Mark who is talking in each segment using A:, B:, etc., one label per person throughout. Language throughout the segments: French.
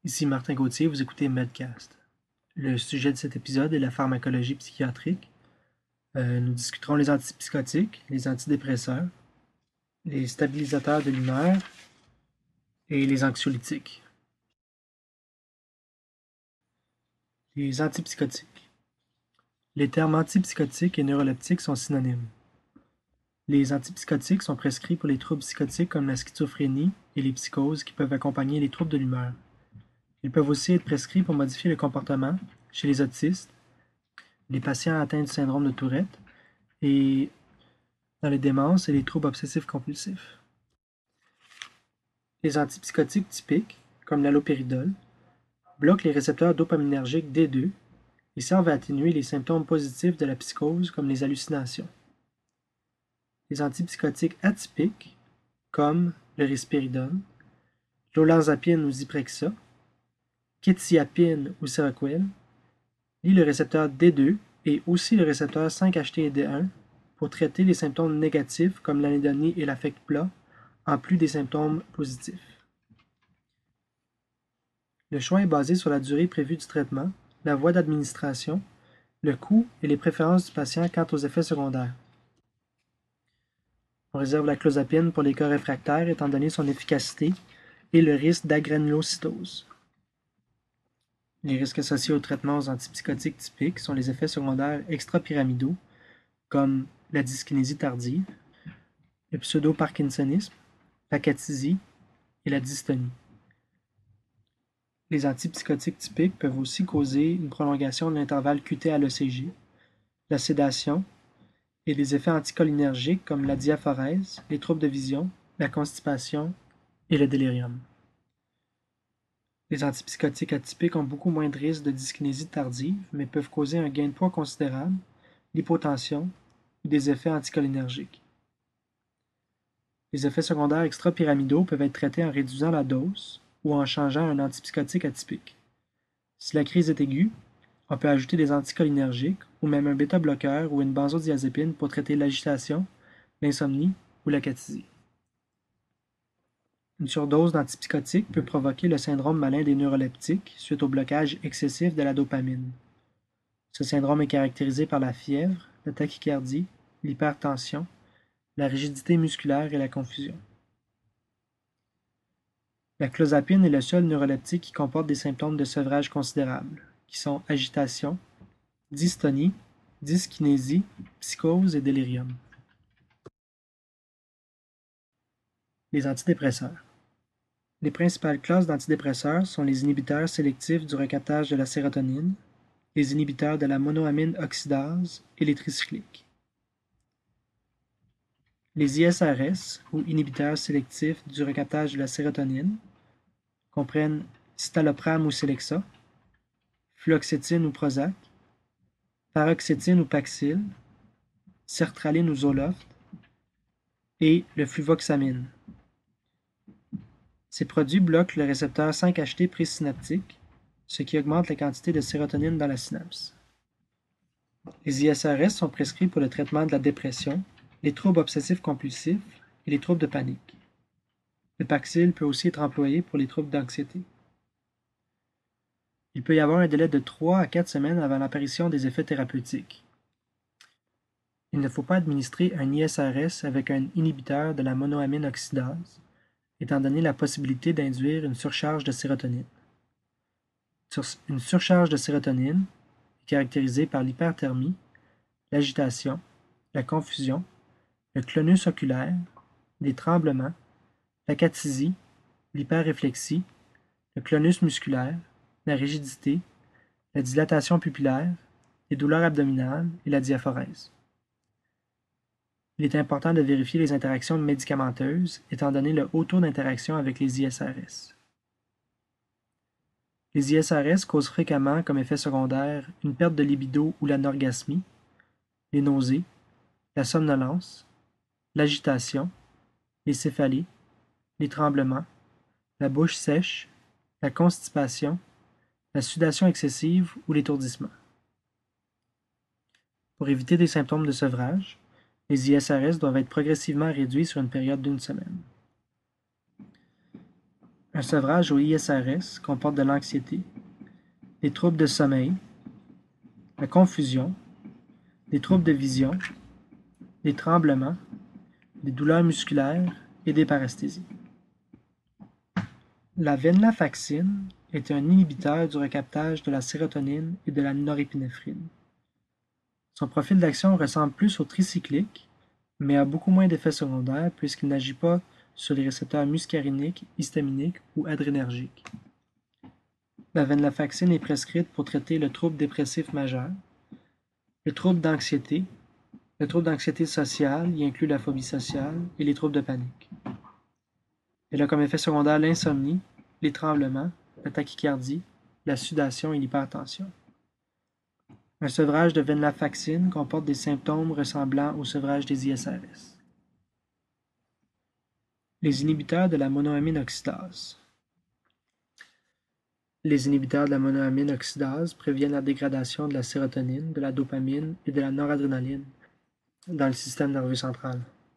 A: Ici Martin Gauthier, vous écoutez Medcast. Le sujet de cet épisode est la pharmacologie psychiatrique. Nous discuterons les antipsychotiques, les antidépresseurs, les stabilisateurs de l'humeur et les anxiolytiques. Les antipsychotiques. Les termes antipsychotiques et neuroleptiques sont synonymes. Les antipsychotiques sont prescrits pour les troubles psychotiques comme la schizophrénie et les psychoses qui peuvent accompagner les troubles de l'humeur. Ils peuvent aussi être prescrits pour modifier le comportement chez les autistes, les patients atteints du syndrome de Tourette et dans les démences et les troubles obsessifs compulsifs. Les antipsychotiques typiques, comme l'allopéridol, bloquent les récepteurs dopaminergiques D2 et servent à atténuer les symptômes positifs de la psychose comme les hallucinations. Les antipsychotiques atypiques, comme le risperidone, l'olanzapine ou Zyprexa, quetiapine ou Seroquel, lient le récepteur D2 et aussi le récepteur 5-HT1 pour traiter les symptômes négatifs comme l'anédonie et l'affect plat, en plus des symptômes positifs. Le choix est basé sur la durée prévue du traitement, la voie d'administration, le coût et les préférences du patient quant aux effets secondaires. On réserve la clozapine pour les cas réfractaires étant donné son efficacité et le risque d'agranulocytose. Les risques associés aux traitements aux antipsychotiques typiques sont les effets secondaires extrapyramidaux, comme la dyskinésie tardive, le pseudo-parkinsonisme, l'acathysie et la dystonie. Les antipsychotiques typiques peuvent aussi causer une prolongation de l'intervalle QT à l'ECG, la sédation et des effets anticholinergiques comme la diaphorèse, les troubles de vision, la constipation et le délirium. Les antipsychotiques atypiques ont beaucoup moins de risques de dyskinésie tardive, mais peuvent causer un gain de poids considérable, l'hypotension ou des effets anticholinergiques. Les effets secondaires extrapyramidaux peuvent être traités en réduisant la dose ou en changeant un antipsychotique atypique. Si la crise est aiguë, on peut ajouter des anticholinergiques ou même un bêta-bloqueur ou une benzodiazépine pour traiter l'agitation, l'insomnie ou l'acathysie. Une surdose d'antipsychotiques peut provoquer le syndrome malin des neuroleptiques suite au blocage excessif de la dopamine. Ce syndrome est caractérisé par la fièvre, la tachycardie, l'hypertension, la rigidité musculaire et la confusion. La clozapine est le seul neuroleptique qui comporte des symptômes de sevrage considérables, qui sont agitation, dystonie, dyskinésie, psychose et délirium. Les antidépresseurs. Les principales classes d'antidépresseurs sont les inhibiteurs sélectifs du recaptage de la sérotonine, les inhibiteurs de la monoamine oxydase et les tricycliques. Les ISRS, ou inhibiteurs sélectifs du recaptage de la sérotonine, comprennent citalopram ou Celexa, fluoxétine ou Prozac, paroxétine ou Paxil, sertraline ou Zoloft, et le fluvoxamine. Ces produits bloquent le récepteur 5-HT présynaptique, ce qui augmente la quantité de sérotonine dans la synapse. Les ISRS sont prescrits pour le traitement de la dépression, les troubles obsessifs compulsifs et les troubles de panique. Le Paxil peut aussi être employé pour les troubles d'anxiété. Il peut y avoir un délai de 3 à 4 semaines avant l'apparition des effets thérapeutiques. Il ne faut pas administrer un ISRS avec un inhibiteur de la monoamine oxydase, étant donné la possibilité d'induire une surcharge de sérotonine. Une surcharge de sérotonine est caractérisée par l'hyperthermie, l'agitation, la confusion, le clonus oculaire, les tremblements, l'acathysie, l'hyperréflexie, le clonus musculaire, la rigidité, la dilatation pupillaire, les douleurs abdominales et la diaphorèse. Il est important de vérifier les interactions médicamenteuses, étant donné le haut taux d'interaction avec les ISRS. Les ISRS causent fréquemment comme effet secondaire une perte de libido ou l'anorgasmie, les nausées, la somnolence, l'agitation, les céphalies, les tremblements, la bouche sèche, la constipation, la sudation excessive ou l'étourdissement. Pour éviter des symptômes de sevrage, les ISRS doivent être progressivement réduits sur une période d'1 semaine. Un sevrage au ISRS comporte de l'anxiété, des troubles de sommeil, la confusion, des troubles de vision, des tremblements, des douleurs musculaires et des paresthésies. La venlafaxine est un inhibiteur du recaptage de la sérotonine et de la norépinéphrine. Son profil d'action ressemble plus au tricyclique, mais a beaucoup moins d'effets secondaires puisqu'il n'agit pas sur les récepteurs muscariniques, histaminiques ou adrénergiques. La venlafaxine est prescrite pour traiter le trouble dépressif majeur, le trouble d'anxiété sociale, y inclut la phobie sociale, et les troubles de panique. Elle a comme effet secondaire l'insomnie, les tremblements, la tachycardie, la sudation et l'hypertension. Un sevrage de venlafaxine comporte des symptômes ressemblant au sevrage des ISRS. Les inhibiteurs de la monoamine oxydase. Les inhibiteurs de la monoamine oxydase préviennent la dégradation de la sérotonine, de la dopamine et de la noradrénaline dans le système nerveux central.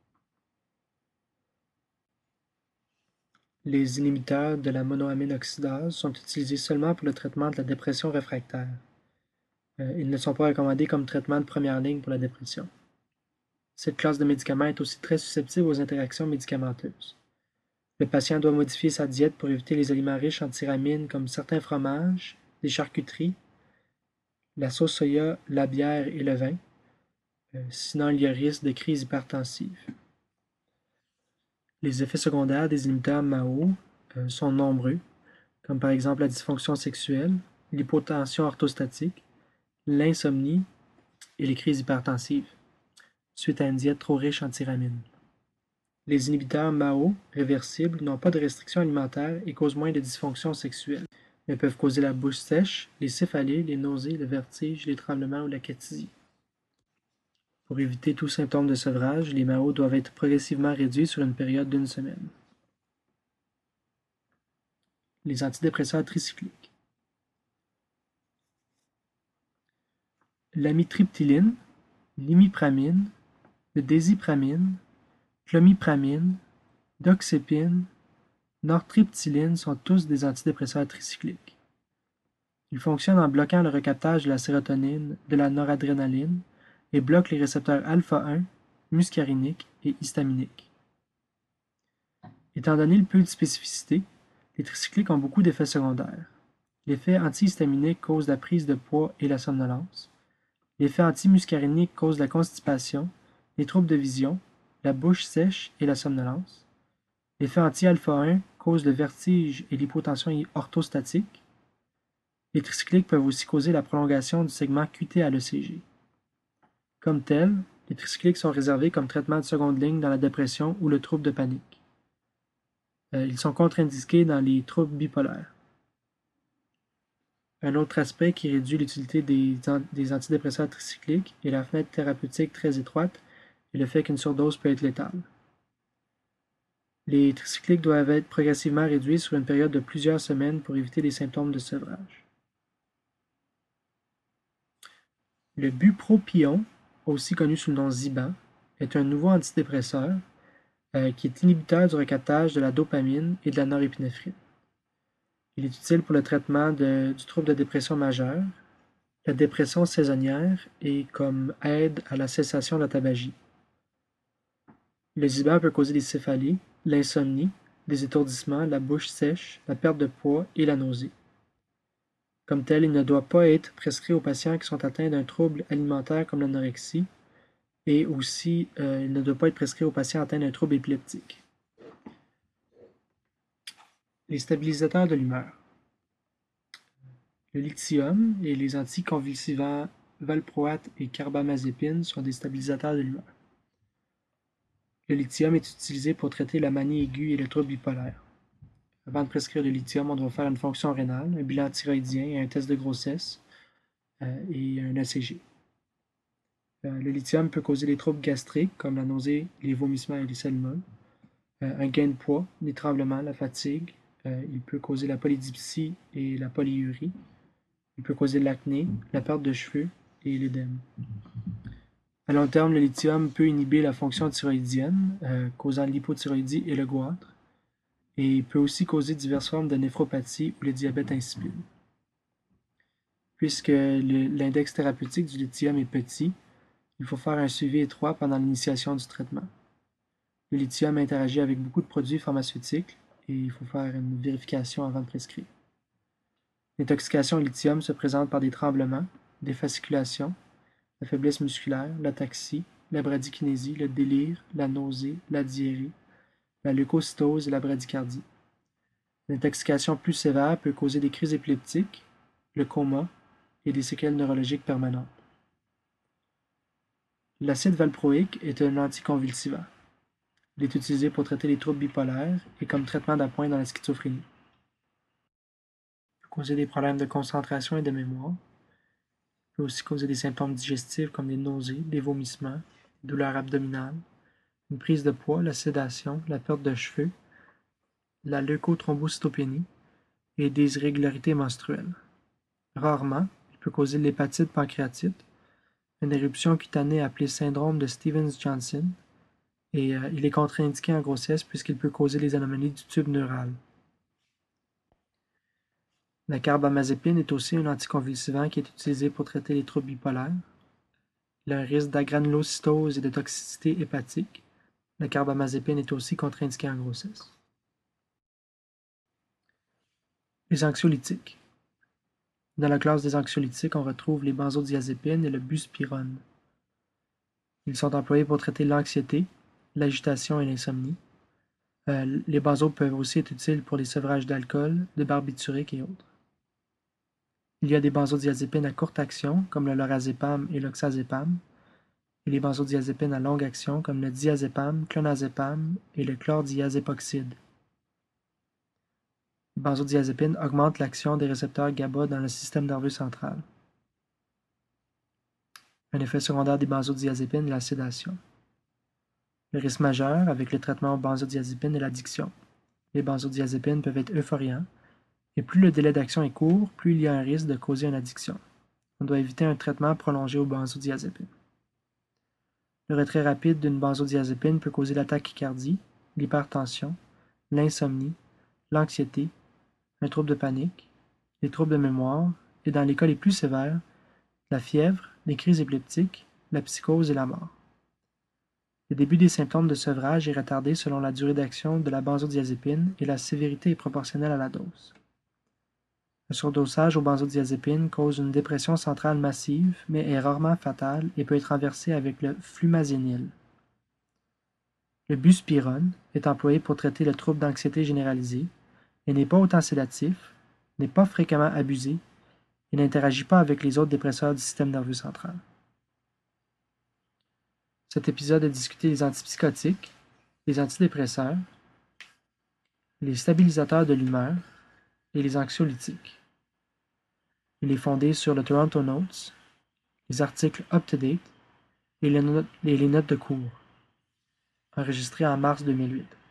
A: Les inhibiteurs de la monoamine oxydase sont utilisés seulement pour le traitement de la dépression réfractaire. Ils ne sont pas recommandés comme traitement de première ligne pour la dépression. Cette classe de médicaments est aussi très susceptible aux interactions médicamenteuses. Le patient doit modifier sa diète pour éviter les aliments riches en tyramine comme certains fromages, les charcuteries, la sauce soya, la bière et le vin. Sinon, il y a risque de crise hypertensive. Les effets secondaires des inhibiteurs MAO sont nombreux, comme par exemple la dysfonction sexuelle, l'hypotension orthostatique, l'insomnie et les crises hypertensives, suite à une diète trop riche en tyramine. Les inhibiteurs MAO réversibles n'ont pas de restrictions alimentaires et causent moins de dysfonction sexuelle, mais peuvent causer la bouche sèche, les céphalées, les nausées, le vertige, les tremblements ou l'acathisie. Pour éviter tout symptôme de sevrage, les MAO doivent être progressivement réduits sur une période d'1 semaine. Les antidépresseurs tricycliques. L'amitriptyline, l'imipramine, le désipramine, clomipramine, doxépine, nortriptyline sont tous des antidépresseurs tricycliques. Ils fonctionnent en bloquant le recaptage de la sérotonine, de la noradrénaline et bloquent les récepteurs alpha-1, muscariniques et histaminiques. Étant donné le peu de spécificité, les tricycliques ont beaucoup d'effets secondaires. L'effet antihistaminique cause la prise de poids et la somnolence. L'effet antimuscarinique cause la constipation, les troubles de vision, la bouche sèche et la somnolence. L'effet anti-alpha-1 cause le vertige et l'hypotension orthostatique. Les tricycliques peuvent aussi causer la prolongation du segment QT à l'ECG. Comme tels, les tricycliques sont réservés comme traitement de seconde ligne dans la dépression ou le trouble de panique. Ils sont contre-indiqués dans les troubles bipolaires. Un autre aspect qui réduit l'utilité des antidépresseurs tricycliques est la fenêtre thérapeutique très étroite et le fait qu'une surdose peut être létale. Les tricycliques doivent être progressivement réduits sur une période de plusieurs semaines pour éviter les symptômes de sevrage. Le bupropion, aussi connu sous le nom Ziban, est un nouveau antidépresseur qui est inhibiteur du recaptage de la dopamine et de la norépinéphrine. Il est utile pour le traitement du trouble de dépression majeure, la dépression saisonnière et comme aide à la cessation de la tabagie. Le Ziban peut causer des céphalies, l'insomnie, des étourdissements, la bouche sèche, la perte de poids et la nausée. Comme tel, il ne doit pas être prescrit aux patients qui sont atteints d'un trouble alimentaire comme l'anorexie et aussi il ne doit pas être prescrit aux patients atteints d'un trouble épileptique. Les stabilisateurs de l'humeur. Le lithium et les anticonvulsivants valproate et carbamazépine sont des stabilisateurs de l'humeur. Le lithium est utilisé pour traiter la manie aiguë et le trouble bipolaire. Avant de prescrire le lithium, on doit faire une fonction rénale, un bilan thyroïdien et un test de grossesse et un ECG. Le lithium peut causer des troubles gastriques comme la nausée, les vomissements et les salimonnes, un gain de poids, des tremblements, la fatigue. Il peut causer la polydipsie et la polyurie. Il peut causer l'acné, la perte de cheveux et l'édème. À long terme, le lithium peut inhiber la fonction thyroïdienne, causant l'hypothyroïdie et le goitre. et il peut aussi causer diverses formes de néphropathie ou le diabète insipide. Puisque l'index thérapeutique du lithium est petit, il faut faire un suivi étroit pendant l'initiation du traitement. Le lithium interagit avec beaucoup de produits pharmaceutiques et il faut faire une vérification avant de prescrire. L'intoxication au lithium se présente par des tremblements, des fasciculations, la faiblesse musculaire, l'ataxie, la bradykinésie, le délire, la nausée, la diarrhée, la leucocytose et la bradycardie. L'intoxication plus sévère peut causer des crises épileptiques, le coma et des séquelles neurologiques permanentes. L'acide valproïque est un anticonvulsivant. Il est utilisé pour traiter les troubles bipolaires et comme traitement d'appoint dans la schizophrénie. Il peut causer des problèmes de concentration et de mémoire. Il peut aussi causer des symptômes digestifs comme des nausées, des vomissements, des douleurs abdominales, une prise de poids, la sédation, la perte de cheveux, la leucothrombocytopénie et des irrégularités menstruelles. Rarement, il peut causer l'hépatite pancréatite, une éruption cutanée appelée syndrome de Stevens-Johnson, et il est contre-indiqué en grossesse puisqu'il peut causer les anomalies du tube neural. La carbamazépine est aussi un anticonvulsivant qui est utilisé pour traiter les troubles bipolaires. Il a un risque d'agranulocytose et de toxicité hépatique. La carbamazépine est aussi contre-indiquée en grossesse. Les anxiolytiques. Dans la classe des anxiolytiques, on retrouve les benzodiazépines et le buspirone. Ils sont employés pour traiter l'anxiété, l'agitation et l'insomnie. Les benzos peuvent aussi être utiles pour les sevrages d'alcool, de barbiturique et autres. Il y a des benzodiazépines à courte action, comme le lorazépam et l'oxazépam, et les benzodiazépines à longue action, comme le diazépam, clonazépam et le chlordiazépoxide. Les benzodiazépines augmentent l'action des récepteurs GABA dans le système nerveux central. Un effet secondaire des benzodiazépines est la sédation. Le risque majeur avec le traitement aux benzodiazépines est l'addiction. Les benzodiazépines peuvent être euphoriants, et plus le délai d'action est court, plus il y a un risque de causer une addiction. On doit éviter un traitement prolongé aux benzodiazépines. Le retrait rapide d'une benzodiazépine peut causer la tachycardie, l'hypertension, l'insomnie, l'anxiété, un trouble de panique, les troubles de mémoire, et dans les cas les plus sévères, la fièvre, les crises épileptiques, la psychose et la mort. Le début des symptômes de sevrage est retardé selon la durée d'action de la benzodiazépine et la sévérité est proportionnelle à la dose. Le surdosage aux benzodiazépines cause une dépression centrale massive, mais est rarement fatale et peut être renversé avec le flumazénil. Le buspirone est employé pour traiter le trouble d'anxiété généralisée et n'est pas autant sédatif, n'est pas fréquemment abusé et n'interagit pas avec les autres dépresseurs du système nerveux central. Cet épisode a discuté les antipsychotiques, les antidépresseurs, les stabilisateurs de l'humeur et les anxiolytiques. Il est fondé sur le Toronto Notes, les articles UpToDate et les notes de cours, enregistrés en mars 2008.